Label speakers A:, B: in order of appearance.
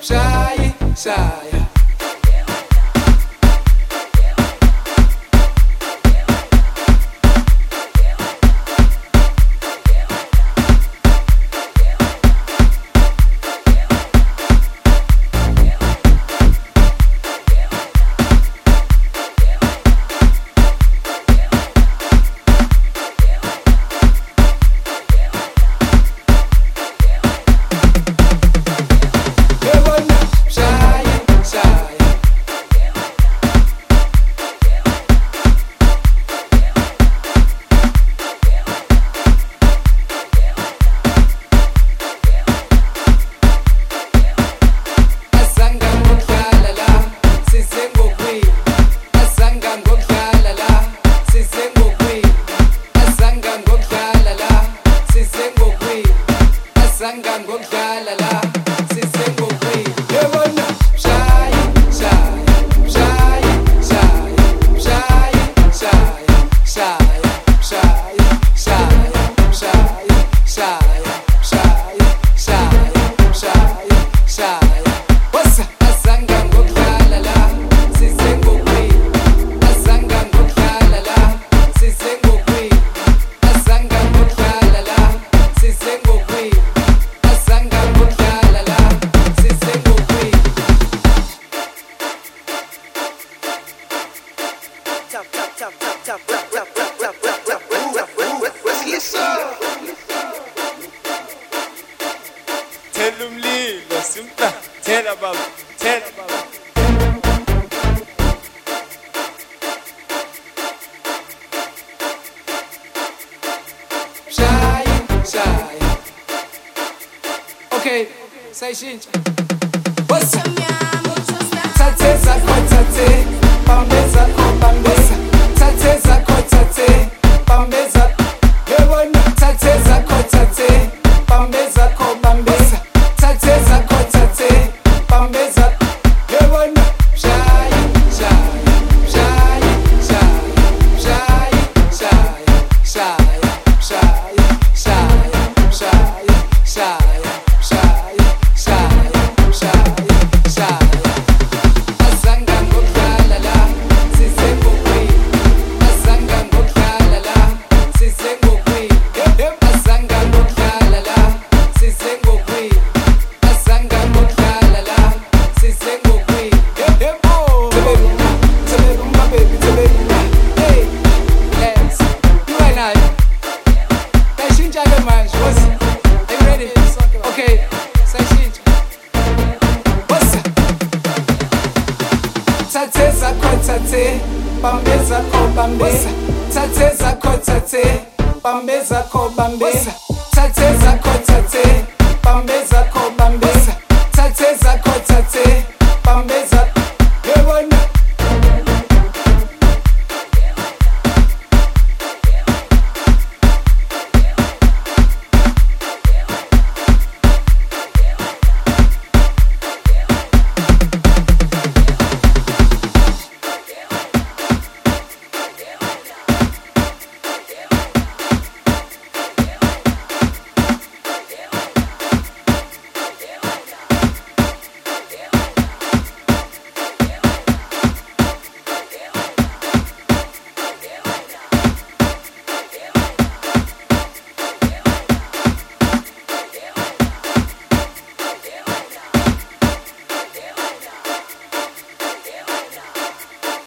A: Shaya, shaya. Okay, say shintsha. What's up? Tate zakho tate, bambe zakho bambesa. Tate zakho tate, bambe zakho. Yebona. Tate zakho tate, bambe zakho bambesa. Tate zakho tate, bambe zakho. Yebona. Shaya, shaya, shaya, shaya, shaya, shaya, shaya, shaya, shaya, shaya, shaya. Tate zakho tate, bambe zakho bambesa. Tate zakho tate, bambe zakho bambesa. Tate zakho tate, bambe zakho.